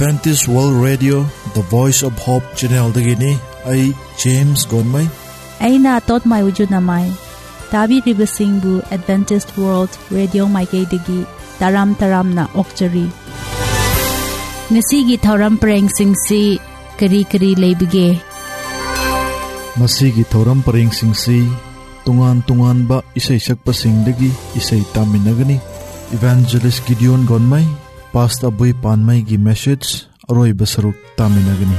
Adventist World Radio The Voice of Hope Channel dagini ay James Gonmay aina tot mai wujud namai tabi ribasingbu Adventist World Radio Maikay digi taram na okchari ngasi gi thoram preng singsi kari leibige masigi thoram preng singsi tungan ba isay sakpa singdagi isay taminagani Evangelist Gideon Gonmay Pastor Boy Panmay gi message aroy basaruk taminagani.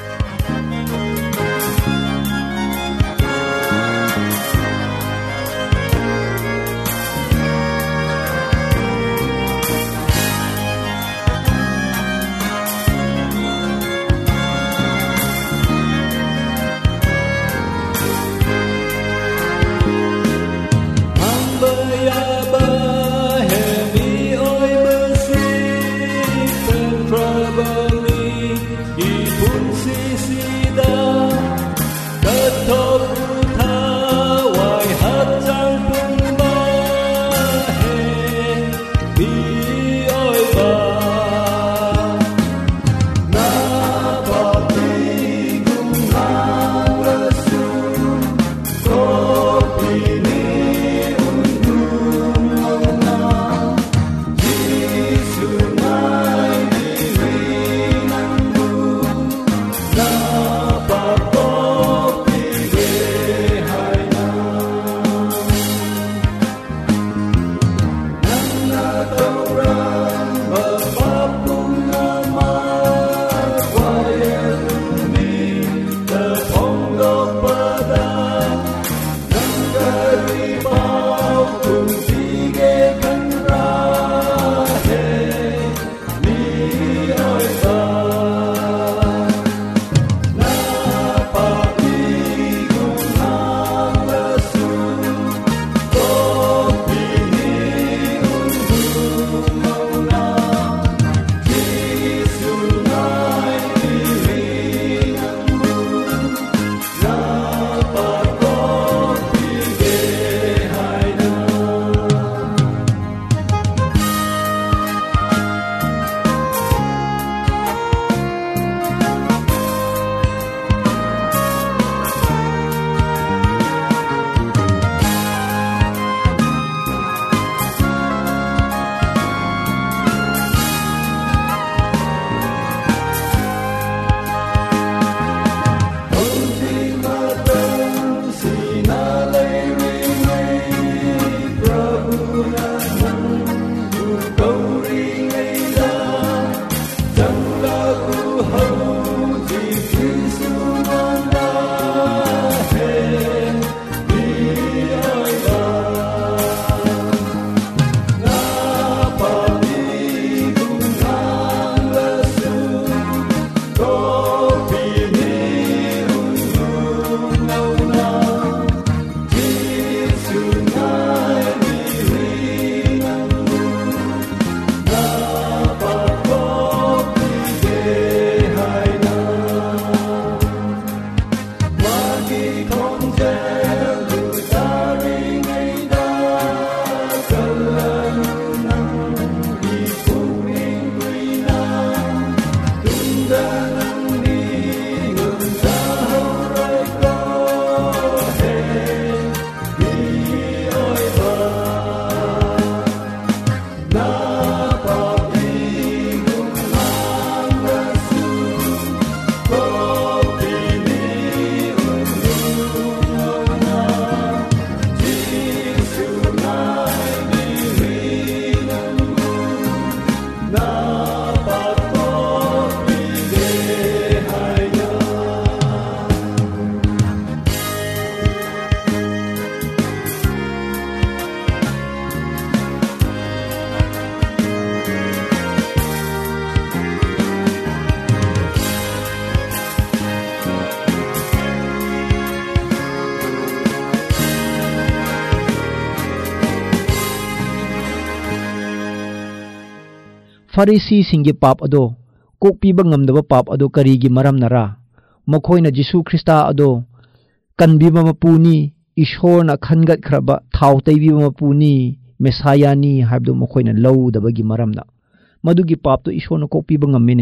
Pharisi singi pap ado kokpiba ngamdaba pap ado karigi maram nara makhoina Jisu Krista ado kanbiba mapuni Ishor na khangat khraba thau taibiba mapuni Mesaya ni habdo makhoina lawdabagi maramna madugi pap to Ishor na kokpiba ngammine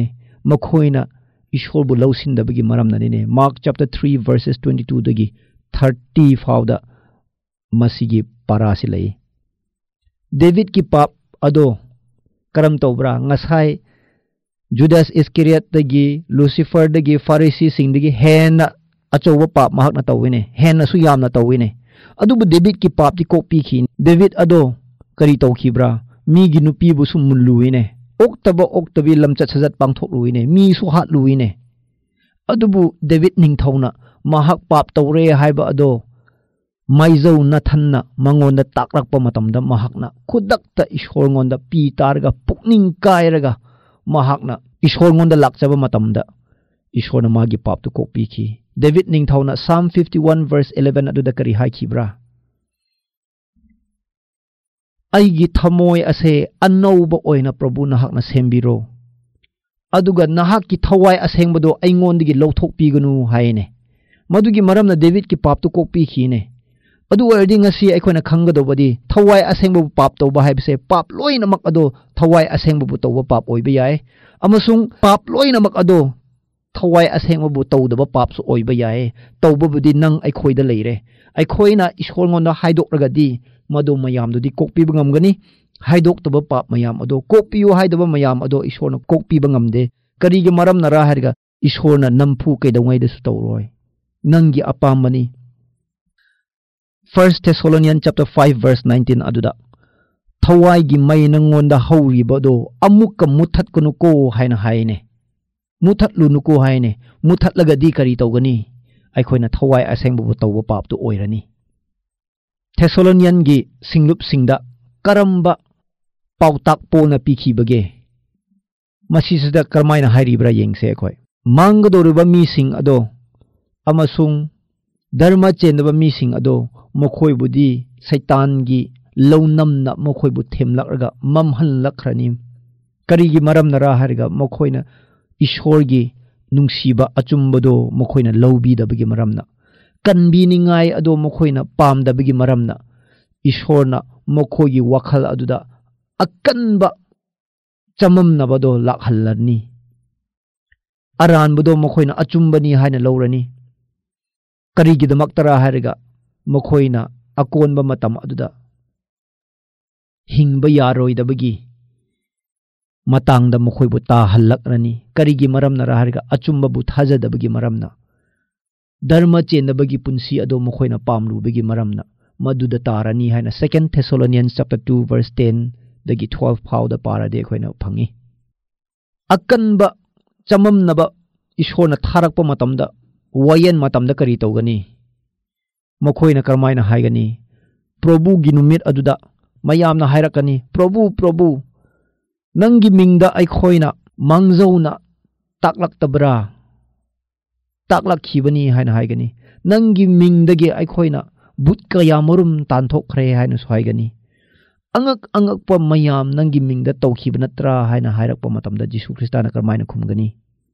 Makhoina Ishol bu lausin da bagi maram nanine. Mark chapter 3 verses 22 dagi 30 fauda masigi parasilai. David ki pap ado karam tawbra ngasai Judas Iscariot dagi Lucifer dagi Pharisee sing dagi hen achowa pap mahak na tawine hen na suyam na tawine. Adu bu David ki pap ti ko pikhi David ado kari tawkhibra mi gi nupi bu sum munluine. Oktabi lamchat sajat pangthok luine mi su hat luine adubu David ningthauna mahak pap tawre haiba ado maizau na thanna mangonda takrakpa matamda mahakna khudakta ishor ngonda pi targa pukning kairaga mahakna ishor ngonda lakchaba matamda ishor na magi pap tu kopi ki David ningthauna Psalm 51 verse 11 adu da kari haikibra Aigi thamoy ase anauba oina Prabhu nahak na sembiro aduga nahak ki thawai asengbado aingondigi lawthok piganu haine madugi maramna David ki pap tu kokpi khine adu wardi ngasi aikoina khangado badi thawai asengbu pap to ba haibse pap loina mak ado thawai asengbu to ba pap oiba yai amasung pap loina mak ado thawai asengbu to da ba pap su oiba yai tawba budi nang aikoida leire aikoina ishol ngonda haidok ragadi madu mayam do di kokpi bangam gani haidok to ba pap mayam ado kopiyo haidaba mayam ado ishorna kokpi bangam de kari ge maram na ra harga ishorna nampu ke dawai de su tawroi nangi apamani 1 Thessalonians chapter 5 verse 19 aduda thawai gi mai nangonda hauri bodo amuk muthat kunu ko haina haine muthat lu nu ko haine muthat laga di kari tawgani aikoina thawai asengbu tawba pap tu oirani Thessalonian gi singlup singda karamba pautak po na pikhi bage masisida karmaina hairibra yengse khoi mangdoruba mi sing ado amasung dharma chendaba mi sing ado mokhoi budi saitan gi lawnam na mokhoi bu themlakraga mamhan lakhrani kari gi maram nara harga mokhoina ishor gi nungsiba achumbado mokhoina lawbi da bagi maramna kanbini ngai ado mokhoina pam da bagi maramna ishorna mokhogi wakhal aduda akanba chamam na bado lakhallarni aran bado mokhoina achumbani haina lawrani kari gi damaktara harga mokhoina akonba matam aduda hingba yaroi da bagi matang da mokhoi bu ta halakrani kari gi maramna ra harga achumba bu thaja da bagi maramna dharma chenna bagi punsi ado mokhoina pamlu bagi maramna maduda tarani haina 2 Thessalonians chapter 2 verse 10 dagi 12 phau da para de khoina phangi akanba chamam naba ishona tharakpa matamda wayan matamda kari tawgani mokhoina karmaina haigani Prabhu gi numit aduda mayamna hairakani Prabhu nangi mingda aikhoina mangzauna taklak tabra taklak khibani haina haigani nangi mingdagi aikhoina butka yamurum tanthok khre haina soigani angak pa mayam nangi mingda tawkhibna tra haina hairakpa matamda Jisu Kristana karmaina khumgani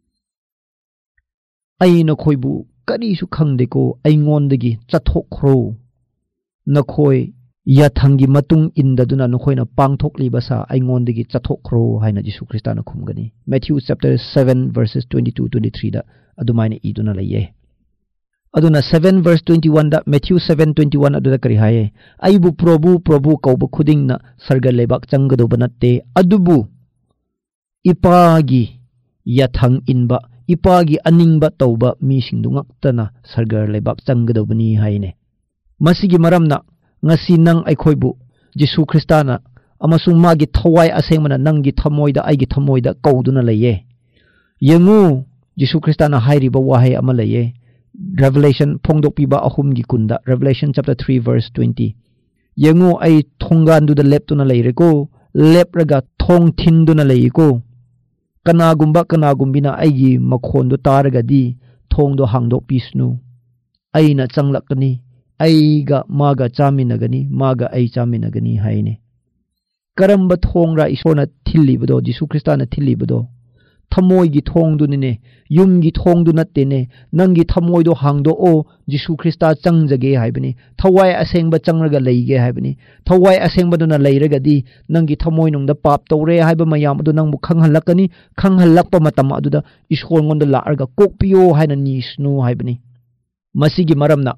aina khoibu kari su khangdeko aingondagi chathokkhro nakhoi yathangi matung indaduna nokhoina pangthokli basa aingondagi chathokkhro haina Jisu Kristana khumgani Matthew chapter 7 verses 22-23 da adumaina iduna laye aduna 7 verse 21 da Matthew 7:21 aduda kari haye aibu Prabhu kauba khudingna sarga lebak changado banatte adubu ipagi yathang inba ipagi aningba tauba mi singdungaktana sarga lebak changado bani haine masigi maramna ngasi nang aikhoibu Jisu Kristana amasung magi thawai asengmana nangi thamoida aigi thamoida kauduna laye yengu Jisu Kristana hairiba wahai ama laye Revelation phongdokpiba ahum gi kunda Revelation chapter 3 verse 20 yengu ai thongandu da leptuna leireko lepraga thong thinduna leiko kanagumbina aigi makhondo taraga di thongdo hangdok pisnu aina changlakani aiga maga chaminagani maga ai chaminagani haine karamba thongra isona thillibodo Jisu Kristana thillibodo thamoi gi thong du ne yum gi thong du natte ne nang gi thamoi do hang do o Jisu Krista chang jage haibani thawai aseng ba chang raga leige haibani thawai aseng ba do na leiraga di nang gi thamoi nong da pap tore haiba mayam adu nang bu khang halakani khang halak pa matam adu da ishol ngon da la arga kokpio haina ni snu haibani masigi maramna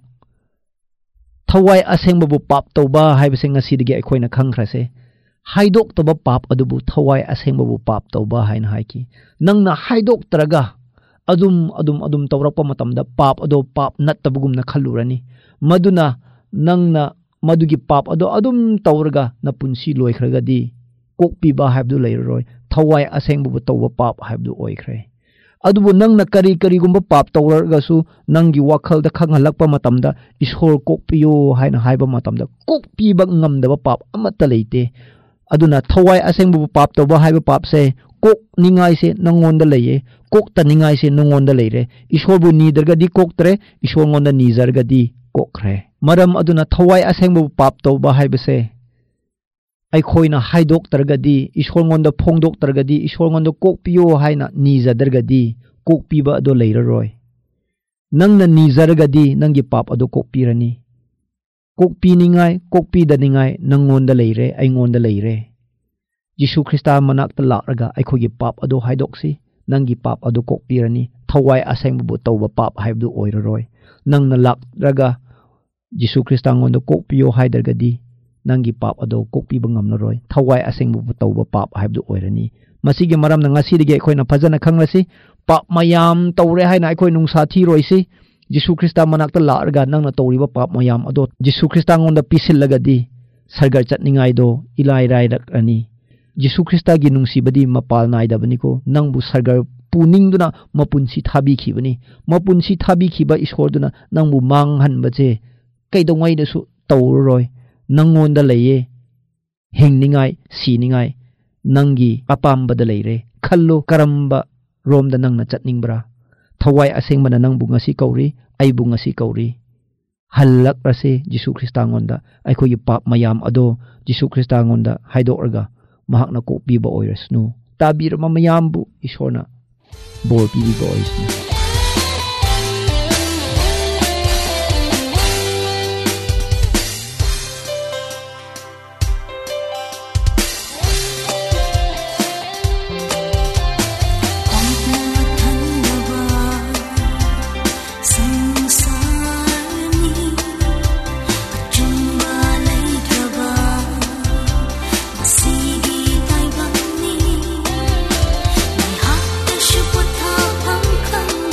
thawai aseng ba bu pap toba haiba seng asi dige akhoi na khang khrase haidok toba pap adu bu thawai aseng ba bu pap toba haina haiki nang na haidok traga adum tawrakpa matamda pap ado pap nattabugum na khalurani maduna nangna madugi pap ado adum tawraga na punsi loikhraga di kokpi ba haibdu leiroi thawai aseng bu tawba pap haibdu oikhre adubu nangna kari gumba pap tawraga su nangi wakhal da khanghalakpa matamda ishor kokpiyo haina haiba matamda kokpi ba ngamdaba pap amata leite aduna thawai aseng bu pap tawba haiba pap se kok ningai se nangonda leye kok ta ningai se nangonda leire ishor bu ni darga di kok tre ishor ngonda ni zarga di kokre maram aduna thawai aseng bu pap to ba haiba se ai khoina haidok targa di ishor ngonda phongdok targa di ishor ngonda kok piyo haina ni zadarga di kok piba ado leira roi nangna ni zarga di nangi pap ado kok pirani kok pi ningai kok pi da ningai nangonda leire ai ngonda leire Jisu Krista manak ta laraga aikhogi pap ado haidoksi nangi pap ado kokpirani thawai aseng bu tawba pap haibdu oiraroi nangna lakraga Jisu Krista ngonda kokpiyo haidarga di nangi pap ado kokpi bangamlaroi thawai aseng bu tawba pap haibdu oirani masigi maram na ngasi dige khoina phajana khanglasi pap mayam tawre haina akhoi nungsa thi roisi Jisu Krista manak ta laraga nangna tawriba pap mayam ado Jisu Krista ngonda pisil di sargar chatningai do ilai rai rakrani Jisu Krista gi nungsibadi mapal naidabani ko nangbu sargar puningduna mapunsi thabi khibani mapunsi thabi khiba ishorduna nangbu manghan bache kaidongai da su tawroi nangonda leye hingningai siningai nangi apambada leire khallo karamba romda nangna chatningbra thawai asengmana nangbu ngasi kauri aibu ngasi kauri halak rase Jisu Krista ngonda aikhogi pap mayam ado Jisu Krista ngonda haidorga mahakna ko piba oirasnu tabir mamayambu ishona bor piba oirasnu Hãy subscribe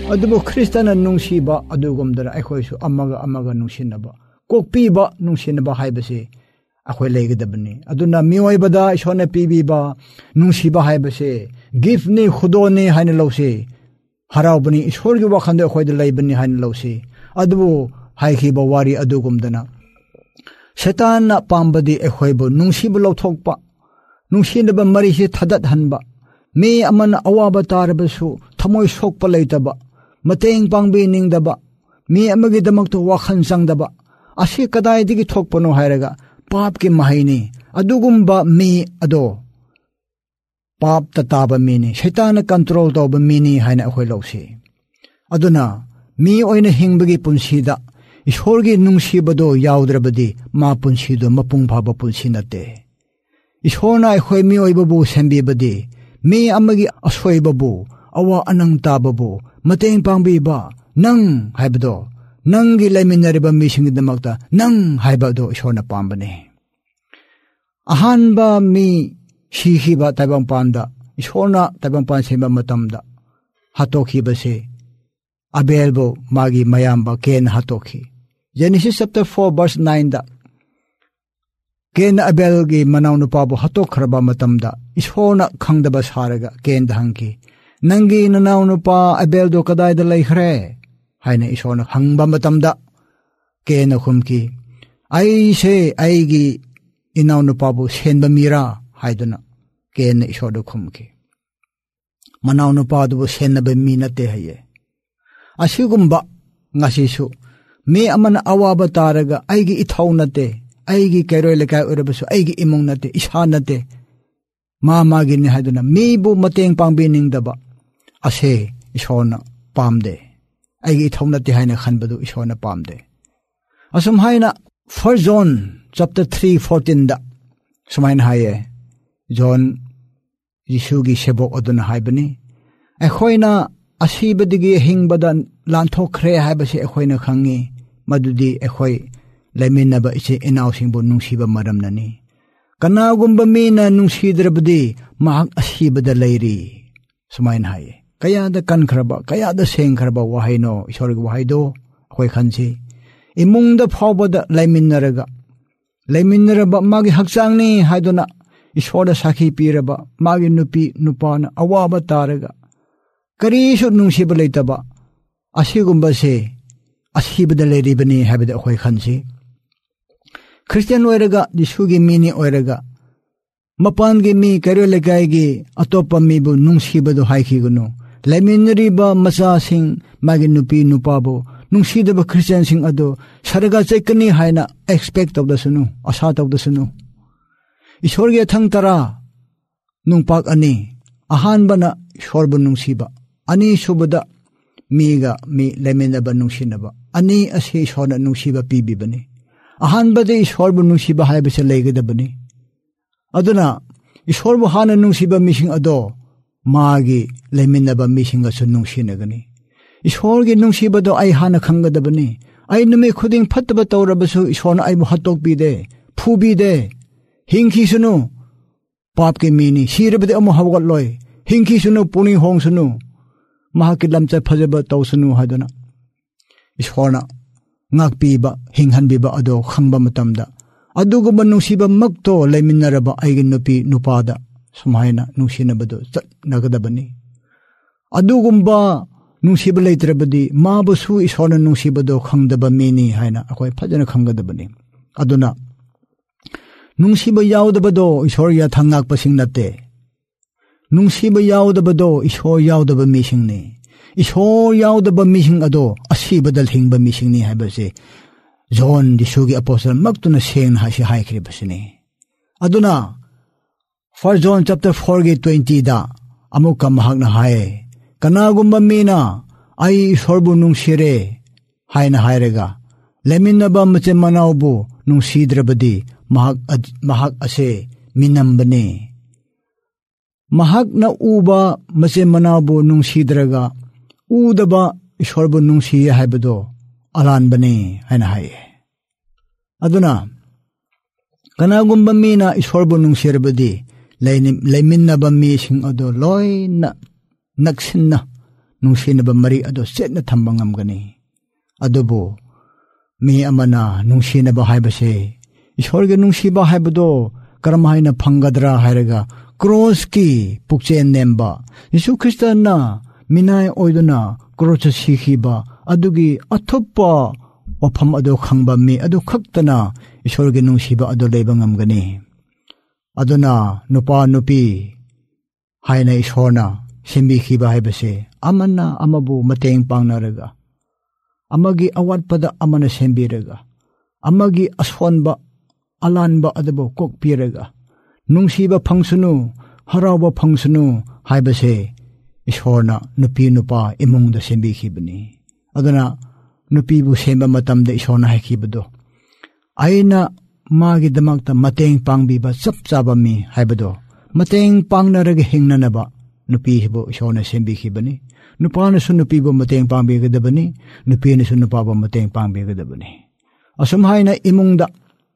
ꯑꯗꯨꯕꯨ ꯈ꯭ꯔꯤꯁꯇꯅ ꯅꯨꯡꯁꯤꯕ ꯑꯗꯨꯒꯨꯝꯗꯅ ꯑꯩꯈꯣꯏꯁꯨ ꯑꯃꯒ ꯑꯃꯒ ꯅꯨꯡꯁꯤꯅꯕ ꯀꯣꯛꯄꯤꯕ ꯅꯨꯡꯁꯤꯅꯕ ꯍꯥꯏꯕꯁꯤ ꯑꯩꯈꯣꯏ ꯂꯩꯒꯗꯕꯅꯤ ꯑꯗꯨꯅ ꯃꯤꯑꯣꯏꯕꯗ ꯏꯁꯣꯔꯅ ꯄꯤꯕꯤꯕ ꯅꯨꯡꯁꯤꯕ ꯍꯥꯏꯕꯁꯤ ꯒꯤꯐꯅꯤ ꯈꯨꯗꯣꯜꯅꯤ ꯍꯥꯏꯅ ꯂꯧꯁꯤ ꯍꯔꯥꯎꯕꯅꯤ ꯏꯁꯣꯔꯒꯤ ꯋꯥꯈꯜꯗ ꯑꯩꯈꯣꯏꯗ ꯂꯩꯕꯅꯤ ꯍꯥꯏꯅ ꯂꯧꯁꯤ ꯑꯗꯨꯕꯨ ꯍꯥꯏꯈꯤꯕ ꯋꯥꯔꯤ ꯑꯗꯨꯒꯨꯝꯗꯅ ꯁꯩꯇꯥꯟꯅ ꯄꯥꯝꯕꯗꯤ ꯑꯩꯈꯣꯏꯕꯨ ꯅꯨꯡꯁꯤꯕ ꯂꯧꯊꯣꯛꯄ ꯅꯨꯡꯁꯤꯅꯕ ꯃꯔꯤꯁꯤ ꯊꯗꯠꯍꯟꯕ ꯃꯤ ꯑꯃꯅ ꯑꯋꯥꯕ ꯇꯥꯔꯕꯁꯨ ꯊꯃꯣꯏ ꯁꯣꯛꯄ ꯂꯩꯇꯕ ꯃꯇꯦꯡ ꯄꯥꯡꯕꯤꯅꯤꯡꯗꯕ ꯃꯤ ꯑꯃꯒꯤꯗꯃꯛꯇ ꯋꯥꯈꯜ ꯆꯪꯗꯕ ꯑꯁꯤ ꯀꯗꯥꯏꯗꯒꯤ ꯊꯣꯛꯄꯅꯣ ꯍꯥꯏꯔꯒ ꯄꯥꯞꯀꯤ ꯃꯍꯩꯅꯤ ꯑꯗꯨꯒꯨꯝꯕ ꯃꯤ ꯑꯗꯣ ꯄꯥꯞꯇ ꯇꯥꯕ ꯃꯤꯅꯤ ꯁꯩꯇꯥꯟꯅ ꯀꯟꯇ꯭ꯔꯣꯜ ꯇꯧꯕ ꯃꯤꯅꯤ ꯍꯥꯏꯅ ꯑꯩꯈꯣꯏ ꯂꯧꯁꯤ ꯑꯗꯨꯅ ꯃꯤ ꯑꯣꯏꯅ ꯍꯤꯡꯕꯒꯤ ꯄꯨꯟꯁꯤꯗ ꯏꯁꯣꯔꯒꯤ ꯅꯨꯡꯁꯤꯕꯗꯣ ꯌꯥꯎꯗ꯭ꯔꯕꯗꯤ ꯃꯥ ꯄꯨꯟꯁꯤꯗꯣ ꯃꯄꯨꯡ ꯐꯥꯕ ꯄꯨꯟꯁꯤ ꯅꯠꯇꯦ ꯏꯁꯣꯔꯅ ꯑꯩꯈꯣꯏ ꯃꯤꯑꯣꯏꯕꯕꯨ ꯁꯦꯝꯕꯤꯕꯗꯤ ꯃꯤ ꯑꯃꯒꯤ ꯑꯁꯣꯏꯕꯕу ꯑꯋꯥ ꯑꯅꯪ ꯇꯥꯕꯕꯨ ꯃꯇꯦꯡ ꯄꯥꯡꯕꯤꯕ ꯅꯪ ꯍꯥꯏꯕꯗꯣ ꯅꯪꯒꯤ ꯂꯩꯃꯤꯟꯅꯔꯤꯕ ꯃꯤꯁꯤꯡꯒꯤꯗꯃꯛꯇ ꯅꯪ ꯍꯥꯏꯕꯗꯣ ꯏꯁꯣꯔꯅ ꯄꯥꯝꯕꯅꯤ ꯑꯍꯥꯟꯕ ꯃꯤ 시히바 타이방판다 이소나 타이방판 세마 마탐다 하토키바세 아벨보 마기 마얌바 켄 하토키 Genesis chapter 4 verse 9다 켄 아벨기 마나우누파보 하토크라바 마탐다 이소나 캉다바 사라가 켄다 한키 낭기 나나우누파 아벨도 카다이다 레이크레 하이네 이소나 항바 마탐다 켄나 쿰키 아이세 아이기 이나우누파보 센바 미라 하이드나 ken ishodo khumki manaw no padu senna be mi nate haye asigumba ngasisu me amana awaba taraga aigi ithau nate aigi kairoi lekai urabasu aigi imong nate isha nate ma gi ni haduna me bu mateng pangbi ningdaba ase ishona pamde aigi ithau nate haina khanbadu ishona pamde asum haina 1 John chapter 3:14 da sumaina haye John Yisugi sebok aduna haibani ekhoina asibadigi hingbada lanthokre haibasi ekhoina khangi madudi ekhoi laiminaba ichi inaw singbu nungsiba maramnani kanagumba mina nungsidrabdi mahak asibada leiri sumain hai kayada kankraba kayada sengkraba wahaino isorgi wahaido khoi khansi imungda phawbada laiminaraba magi hakchangni haiduna Ishora sakhi piraba magi nupi nupana awaba taraga karishu nungsiba leitaba asigumba se asibada leiribani habida khoi khansi Christian oiraga disugi mini oiraga mapangi mi karo legai gi atopa mi bu nungsibado haikiguno laiminriba macha sing magi nupi nupabo nungsidaba Christian sing ado saraga chekani haina expect of the sunu asa of the sunu Ishorge thangtara nungpak ani ahanbana ishorbu nungsiba ani subada miga mi lemenaba nungsinaba ani ase ishorna nungsiba pibibani ahanbade ishorbu nungsiba haibase legadabani aduna ishorbu hana nungsiba mising ado magi lemenaba mising asu nungsinagani ishorge nungsibado ai hana khangadabani ai nume khuding phatba tawrabasu ishorna ai bu hatok bide phubide Hinki sunu pap ke mini sirabde amu hawgat loy hinki sunu puni hong sunu mahaki lamcha phajaba taw sunu hadana ishona ngakpi ba hinghan bi ba ado khangba matamda aduguba nungsiba makto laiminaraba aigin nupi nupada sumaina nungsinabado nagadabani adugumba nungsiba leitrabadi mabusu ishona nungsibado khangdaba mini haina akoi phajana khangadabani aduna nungsiba yaudabado ishorya thangnak pasing nate nungsiba yaudabado ishor yaudaba mising ni ishor yaudaba mising ado asibadal hingba mising ni haibase John disugi apostle maktuna seng ha si haikri basini aduna 1 John chapter 4:20 da amuka mahagna hae kanagumba mina ai ishorbu nungsire haina hairega leminaba mache manawbu nungsidrabadi mahak ase minambane mahak na uba mache manabu nungsidraga udaba ishorbu nungsi haibado alan bane haina hai aduna kanagumba mina ishorbu nungsirabadi laiminaba mi sing ado loina naksinna nungsinaba mari ado setna thamba ngamgani adubu mi amana nungsinaba haibase ishorge nungsiba haibado karamhaina phangadra hairaga cross ki pukchen nemba Yesu Kristana minai oiduna cross sikhiba adugi athuppa wafam ado khangba mi adu khaktana ishorge nungsiba ado leiba ngamgani aduna nupa nupi haina ishorna sembi khiba haibase amana amabu mateng pangnaraga amagi awatpada amana sembiraga amagi asonba alanba adabo kokpiraga nungsiba phangsunu harawa phangsunu haibase ishorna nupi nupa imungda sembi khibani aduna nupi bu semba matamda ishorna haikibado aina magi damakta mateng pangbiba chap chaba mi haibado mateng pangnaraga hingnanaba nupi hibo ishorna sembi khibani nupana su nupi bu mateng pangbigadabani nupina su nupa bu mateng pangbigadabani asum haina imungda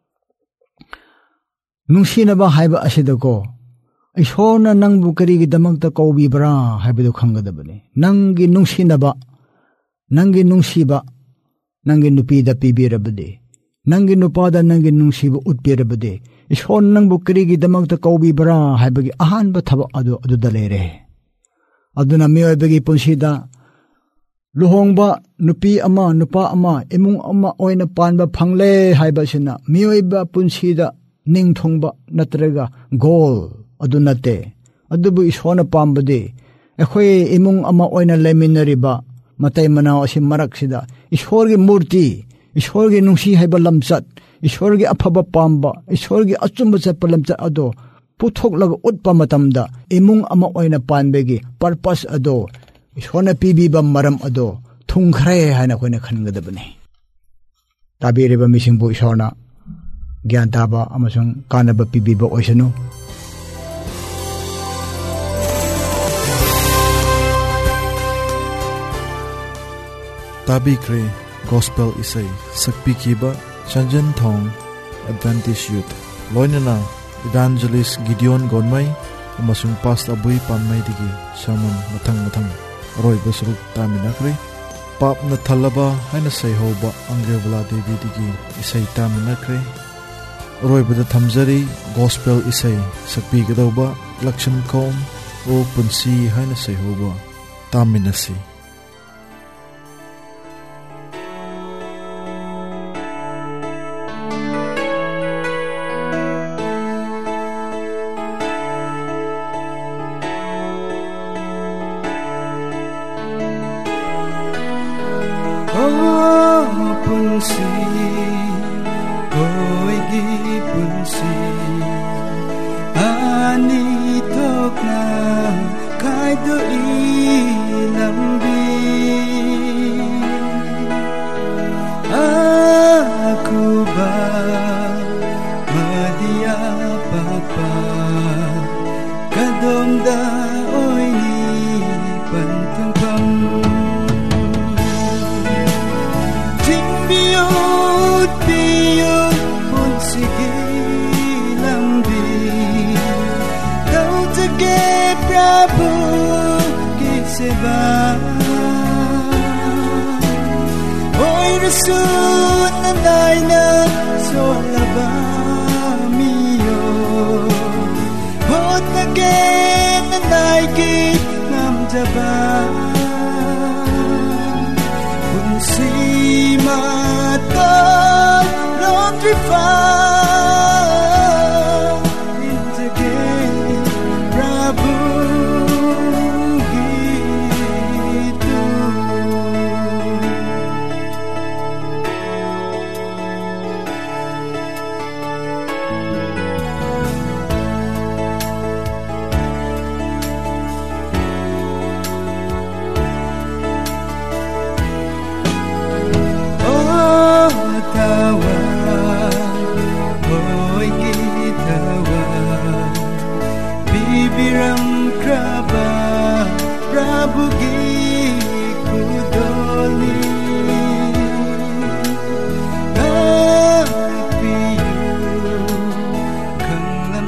nungsinaba haiba asidako ishorna nangbu karigi damakta kaubibra haibado khangadabani nangi nungsinaba nangi nungsiba nangi nupida pibirabade nangi nupada nangi nungsiba utpirabade ishor nangbu karigi damakta kaubibra haibagi ahanba thaba adu dalere aduna miyoibagi punsida luhongba nupi ama nupa ama imung ama oina panba phangle haibasina miyoiba punsida ningthongba natraga goal adunate adubu ishona pambade ekhoi imung ama oina leminariba matai manaw asim maraksida ishorgi murti ishorgi nungsi haiba lamchat ishorgi aphaba pamba ishorgi achumba chappa lamchat ado puthoklag utpa matamda imung ama oina panbegi purpose ado ishona pibiba maram ado thungkhre haina koina khangadabani tabireba misingbu ishona gyan taba amasung kanaba pibiba oisanu Tabikre Gospel Isai Sakpi Kiba Chanjan Thong Adventist Youth Loinana Evangelist Gideon Gonmai amasung Pastor Abui Panmai digi sermon mathang Roy Basruk Taminakre Pap na thalaba haina sai hoba Angrewala Devi digi isai taminakre Roy bada thamjari Gospel Isai Sakpi Gadauba Lakshan Kom O Punsi haina sai hoba taminasi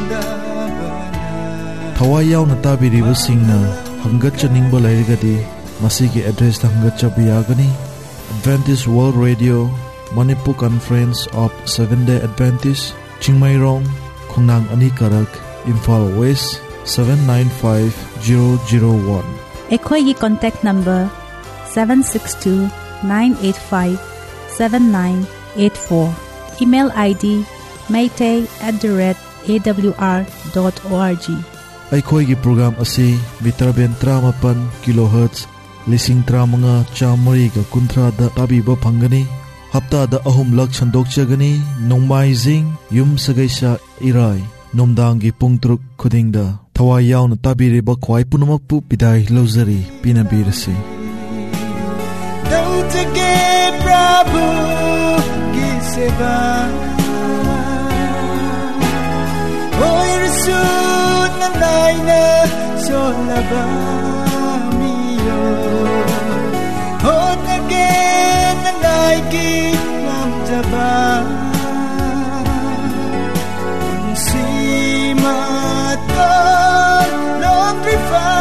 Thawai yaw na tabiriba singna hangat chaningba lairigadi masigi address hanggat chabiyagani Adventist World Radio Manipur Conference of Seventh-day Adventist Chingmairong Khongnang Ani Karak Imphal West 795001 ꯑꯩꯈꯣꯏꯒꯤ contact number 762-985-7984 email ID maytay@awr.org ꯑꯩꯈꯣꯏꯒꯤ program asi Viterben 38 kHz 35,330 da tabiba phangani haftada ahumlak chandokchagani nongmaijing yum sagaisa irai nomdangi pungtruk khudingda thawai yauna tabiriba khwai punamakpu bidai lozari pinabirasi Dautage Prabhu ki seva Hoy Rasul nanay na solaba miyo Hot again nanay ki mamjaba Unsi matan long rifa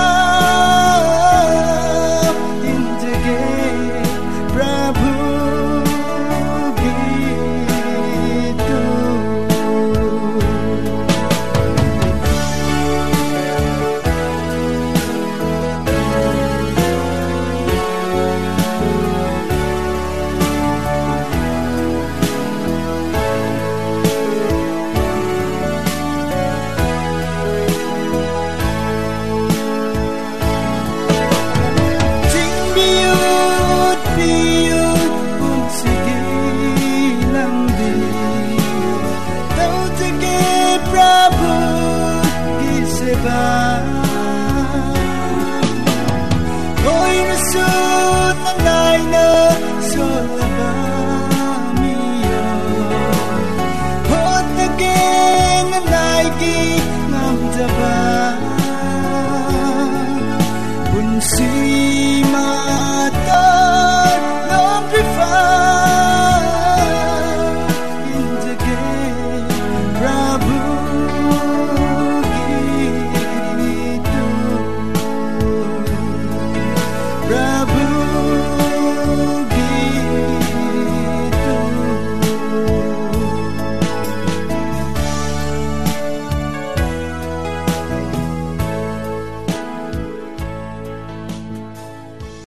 Hoy Rasul nanay na solaba miyo Hot again nanay ki mamjaba Bunsi matar long rifa Injage Prabhu Prabhu